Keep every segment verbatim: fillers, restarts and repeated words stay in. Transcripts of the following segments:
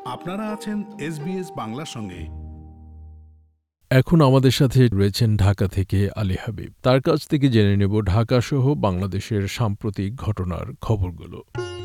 আপনারা আছেন এসবিএস বাংলার সঙ্গে। এখন আমাদের সাথে রয়েছেন ঢাকা থেকে আলী হাবিব। তার কাছ থেকে জেনে নেব ঢাকা সহ বাংলাদেশের সাম্প্রতিক ঘটনার খবরগুলো।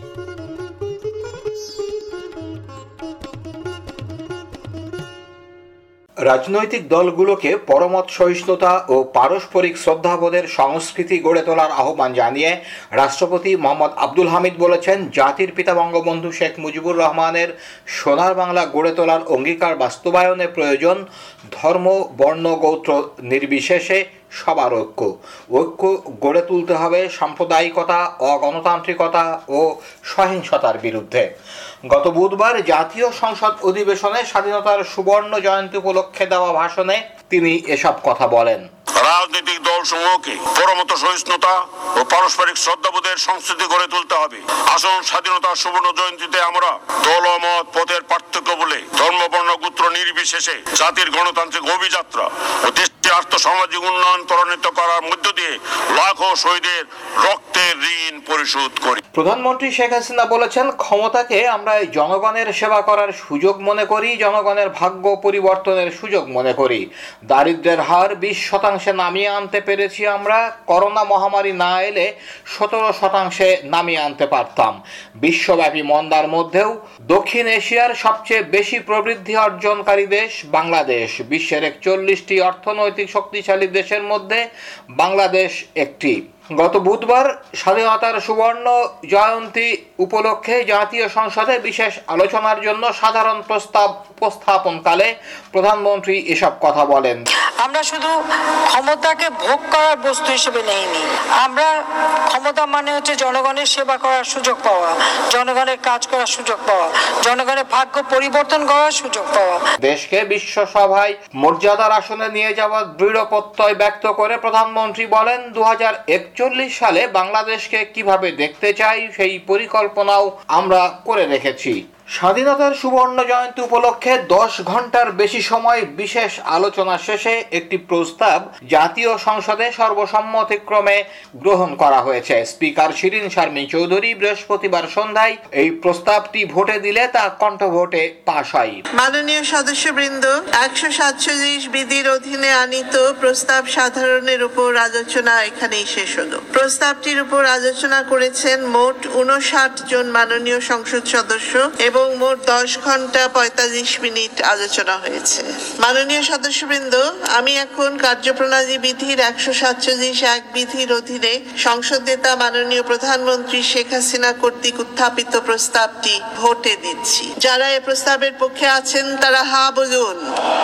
রাজনৈতিক দলগুলোকে পরমত সহিষ্ণুতা ও পারস্পরিক শ্রদ্ধাবোধের সংস্কৃতি গড়ে তোলার আহ্বান জানিয়ে রাষ্ট্রপতি মোহাম্মদ আব্দুল হামিদ বলেছেন, জাতির পিতা বঙ্গবন্ধু শেখ মুজিবুর রহমানের সোনার বাংলা গড়ে তোলার অঙ্গীকার বাস্তবায়নে প্রয়োজন ধর্ম, বর্ণ, গোত্র নির্বিশেষে সবার ঐক্য। ঐক্য গড়ে তুলতে হবে সাম্প্রদায়িকতা, অগণতান্ত্রিকতা ও সহিংসতার বিরুদ্ধে। গত বুধবার জাতীয় সংসদ অধিবেশনে স্বাধীনতার সুবর্ণ জয়ন্তী উপলক্ষে দেওয়া ভাষণে তিনি এসব কথা বলেন। রাজনৈতিক দলসমূহকে পরমত সহিষ্ণুতা ও পারস্পরিক শ্রদ্ধাবোধের সংস্কৃতি গড়ে তুলতে হবে। আসুন স্বাধীনতার সুবর্ণ জয়ন্তীতে আমরা দল ও মত পথের পার্থক্য বলে ধর্ম, বর্ণ, গোত্র নির্বিশেষে জাতির গণতান্ত্রিক অভিযাত্রা ও দেশের আর্থসামাজিক উন্নয়ন ত্বরান্বিত করার মধ্য দিয়ে লাখো শহীদের রক্তের ঋণ পরিশোধ করি। প্রধানমন্ত্রী শেখ হাসিনা বলেছেন, ক্ষমতাকে আমরা জনগণের সেবা করার সুযোগ মনে করি, জনগণের ভাগ্য পরিবর্তনের সুযোগ মনে করি। দারিদ্র্যের হার বিশ শতাংশে নামিয়ে আনতে পেরেছি আমরা। করোনা মহামারী না এলে সতেরো শতাংশে নামিয়ে আনতে পারতাম। বিশ্বব্যাপী মন্দার মধ্যেও দক্ষিণ এশিয়ার সবচেয়ে বেশি প্রবৃদ্ধি অর্জনকারী দেশ বাংলাদেশ। বিশ্বের একচল্লিশটি অর্থনৈতিক শক্তিশালী দেশের মধ্যে বাংলাদেশ একটি। গত বুধবার স্বাধীনতার সুবর্ণ জয়ন্তী উপলক্ষে জাতীয় সংসদে বিশেষ আলোচনার জন্য সাধারণ প্রস্তাব উপস্থাপনকালে প্রধানমন্ত্রী এসব কথা বলেন। আমরা শুধু ক্ষমতাকে ভোগ করার বস্তু হিসেবে নেইনি। আমরা ক্ষমতা মানে হচ্ছে জনগণের সেবা করার সুযোগ পাওয়া, জনগণের কাজ করার সুযোগ পাওয়া, জনগণের ভাগ্য পরিবর্তন করার সুযোগ পাওয়া। দেশকে বিশ্ব সভায় মর্যাদার আসনে নিয়ে যাওয়ার দৃঢ় প্রত্যয় ব্যক্ত করে প্রধানমন্ত্রী বলেন, দু হাজার একচল্লিশ সালে বাংলাদেশকে কিভাবে দেখতে চাই সেই পরিকল্পনাও আমরা করে রেখেছি। স্বাধীনতার সুবর্ণ জয়ন্তী উপলক্ষে দশ ঘন্টার বেশি সময় বিশেষ আলোচনা শেষে একটি প্রস্তাব জাতীয় সংসদে সর্বসম্মতিক্রমে গ্রহণ করা হয়েছে। স্পিকার শিরিন শারমিন চৌধুরী বৃহস্পতিবার সন্ধ্যায় এই প্রস্তাবটি ভোটে দিলে তা কণ্ঠভোটে পাশ হয়। মাননীয় সদস্যবৃন্দ, একশো সাতচল্লিশ বিধির অধীনে আনিত প্রস্তাব সাধারণের উপর আলোচনা এখানেই শেষ হলো। প্রস্তাবটির উপর আলোচনা করেছেন মোট উনষাট জন মাননীয় সংসদ সদস্য এবং মোট দশ ঘন্টা পঁয়তাল্লিশ মিনিট আলোচনা হয়েছে। মাননীয় সদস্যবৃন্দ, আমি এখন কার্যপ্রণালী বিধির একশো সাতচল্লিশ এক বিধির অধীনে সংসদ নেতা মাননীয় প্রধানমন্ত্রী শেখ হাসিনা কর্তৃক উত্থাপিত প্রস্তাবটি ভোটে দিচ্ছি। যারা এ প্রস্তাবের পক্ষে আছেন তারা হা বলুন।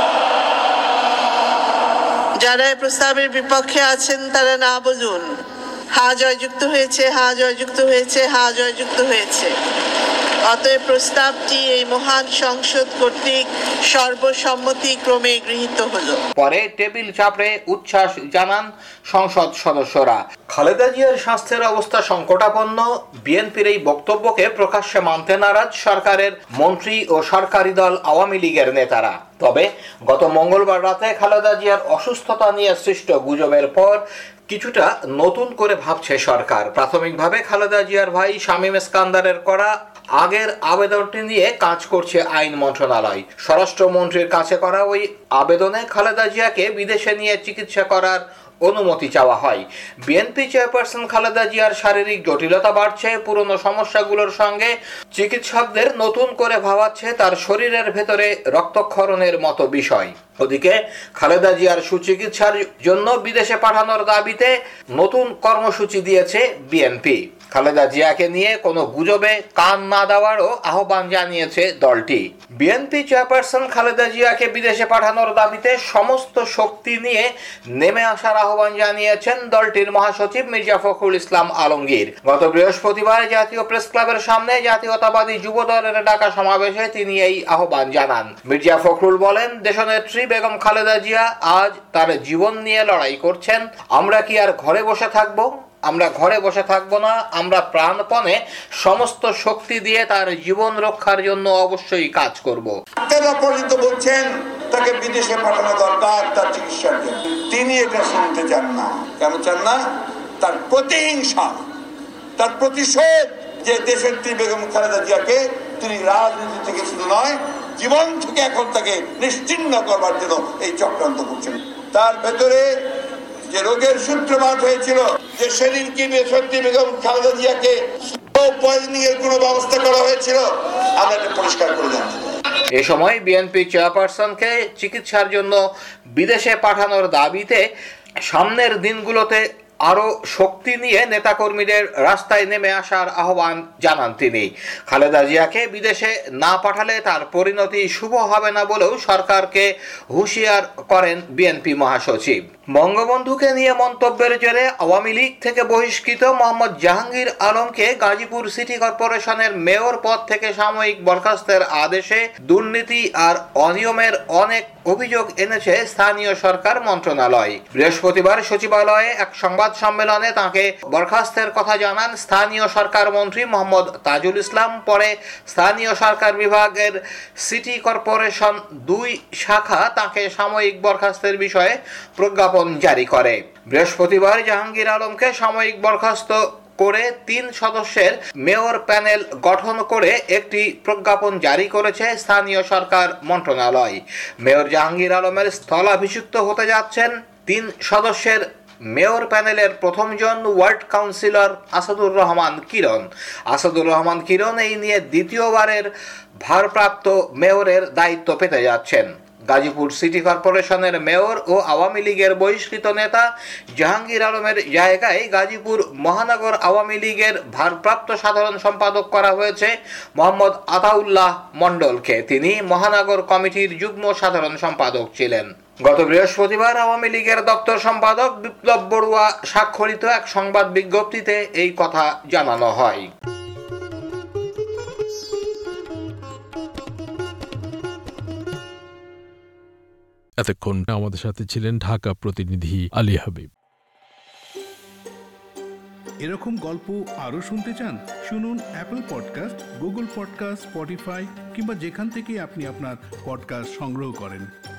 যারা এ প্রস্তাবের বিপক্ষে আছেন তারা না বলুন। হা জয়যুক্ত হয়েছে, হা জয়যুক্ত হয়েছে, হা জয়যুক্ত হয়েছে। অতএব প্রস্তাবটি এই মহান সংসদ কর্তৃক সর্বসম্মতিক্রমে গৃহীত হলো। পরে টেবিল চাপড়ে উচ্ছ্বাস জানান সংসদ সদস্যরা। খালেদা জিয়ার স্বাস্থ্যের অবস্থা সংকটাপন্ন। বিএনপির এই বক্তব্যকে প্রকাশ্যে মানতে নারাজ সরকারের মন্ত্রী ও সরকারি দল আওয়ামী লীগের নেতারা। তবে গত মঙ্গলবার রাতে খালেদা জিয়ার অসুস্থতা নিয়ে সৃষ্ট গুজবের পর কিছুটা নতুন করে ভাবছে সরকার। প্রাথমিকভাবে খালেদা জিয়ার ভাই শামীম ইস্কান্দারের করা আগের আবেদনটি নিয়ে কাজ করছে আইন মন্ত্রণালয়। স্বরাষ্ট্রমন্ত্রীর কাছে করা ওই আবেদনে খালেদা জিয়াকে বিদেশে নিয়ে চিকিৎসা করার অনুমতি চাওয়া হয়। বিএনপি চেয়ারপারসন খালেদা জিয়ার শারীরিক জটিলতা বাড়ছে, পুরনো সমস্যাগুলোর সঙ্গে চিকিৎসকদের নতুন করে ভাবাচ্ছে তার শরীরের ভেতরে রক্তক্ষরণের মতো বিষয়। ওদিকে খালেদা জিয়ার সুচিকিৎসার জন্য বিদেশে পাঠানোর দাবিতে নতুন কর্মসূচি দিয়েছে বিএনপি। খালেদা জিয়াকে নিয়ে কোনো গুজবে কান না দেওয়ারও আহ্বান জানিয়েছে দলটি। বিএনপি চেয়ারপারসন খালেদা জিয়াকে বিদেশে পাঠানোর দাবিতে সমস্ত শক্তি নিয়ে নেমে আসার আহ্বান জানিয়েছেন দলটির মহাসচিব মির্জা ফখরুল ইসলাম আলমগীর। গত বৃহস্পতিবার জাতীয় প্রেস ক্লাবের সামনে জাতীয়তাবাদী যুব দলের ডাকা সমাবেশে তিনি এই আহ্বান জানান। মির্জা ফখরুল বলেন, দেশনেত্রী বেগম খালেদা জিয়া আজ তার জীবন নিয়ে লড়াই করছেন। আমরা কি আর ঘরে বসে থাকবো? আমরা ঘরে বসে থাকবো না। আমরা প্রাণপণে সমস্ত শক্তি দিয়ে তার জীবন রক্ষার জন্য অবশ্যই কাজ করব। তারা পর্যন্ত বলছেন তাকে বিদেশে পাঠানো দরকার তার চিকিৎসার জন্য। তিনি এটা শুনতে চান না। কেন চান না? তার প্রতিহিংসা, তার প্রতিশোধ যে দেশের বেগম খালেদা জিয়াকে তিনি রাজনীতি থেকে শুধু নয়, জীবন থেকে এখন তাকে নিশ্চিহ্ন করবার জন্য এই চক্রান্ত করছেন। তার ভেতরে যে রোগের সূত্রপাত হয়েছিল, যে সেদিন কি সত্যি বেগম খালেদা জিয়াকে পয়জনিং এর কোনো ব্যবস্থা করা হয়েছিল, আমরা এটা পরিষ্কার করে জানতে চাই। এ সময় বিএনপি চেয়ারপারসনকে চিকিৎসার জন্য বিদেশে পাঠানোর দাবিতে সামনের দিনগুলোতে আরও শক্তি নিয়ে নেতাকর্মীদের রাস্তায় নেমে আসার আহ্বান জানান তিনি। খালেদা জিয়াকে বিদেশে না পাঠালে তার পরিণতি শুভ হবে না বলেও সরকারকে হুঁশিয়ার করেন বিএনপি মহাসচিব। বঙ্গবন্ধুকে নিয়ে মন্তব্যের জেরে আওয়ামী লীগ থেকে বহিষ্কৃত মোহাম্মদ জাহাঙ্গীর আলমকে গাজীপুর সিটি কর্পোরেশনের মেয়র পদ থেকে সাময়িক বরখাস্তের আদেশে দুর্নীতি আর অনিয়মের অনেক অভিযোগ এনেছে স্থানীয় সরকার মন্ত্রণালয়। বৃহস্পতিবার সচিবালয়ে এক সংবাদ সম্মেলনে তাকে বরখাস্তের কথা জানান স্থানীয় সরকার মন্ত্রী মোহাম্মদ তাজুল ইসলাম। পরে স্থানীয় সরকার বিভাগের সিটি কর্পোরেশন দুই শাখা তাকে সাময়িক বরখাস্তের বিষয়ে প্রজ্ঞাপন জারি করে। বৃহস্পতিবার জাহাঙ্গীর আলমকে সাময়িক বরখাস্ত করে তিন সদস্যের মেয়র প্যানেল গঠন করে একটি প্রজ্ঞাপন জারি করেছে স্থানীয় সরকার মন্ত্রণালয়। মেয়র জাহাঙ্গীর আলমের স্থলাভিষিক্ত হতে যাচ্ছেন তিন সদস্যের মেয়র প্যানেলের প্রথমজন ওয়ার্ড কাউন্সিলর আসাদুর রহমান কিরণ। আসাদুর রহমান কিরণ এই নিয়ে দ্বিতীয়বারের ভারপ্রাপ্ত মেয়রের দায়িত্ব পেতে যাচ্ছেন। গাজীপুর সিটি কর্পোরেশনের মেয়র ও আওয়ামী লীগের বহিষ্কৃত নেতা জাহাঙ্গীর আলমের জায়গায় গাজীপুর মহানগর আওয়ামী লীগের ভারপ্রাপ্ত সাধারণ সম্পাদক করা হয়েছে মোহাম্মদ আতাউল্লাহ মণ্ডলকে। তিনি মহানগর কমিটির যুগ্ম সাধারণ সম্পাদক ছিলেন। গত বৃহস্পতিবার আওয়ামী লীগের দপ্তর সম্পাদক বিপ্লব বড়ুয়া স্বাক্ষরিত এক সংবাদ বিজ্ঞপ্তিতে এই কথা জানানো হয়। এতক্ষণ আমাদের সাথে ছিলেন ঢাকা প্রতিনিধি আলী হাবিব। এরকম গল্প আরও শুনতে চান? শুনুন Apple podcast, Google podcast, Spotify কিংবা যেখান থেকে আপনি আপনার পডকাস্ট সংগ্রহ করেন।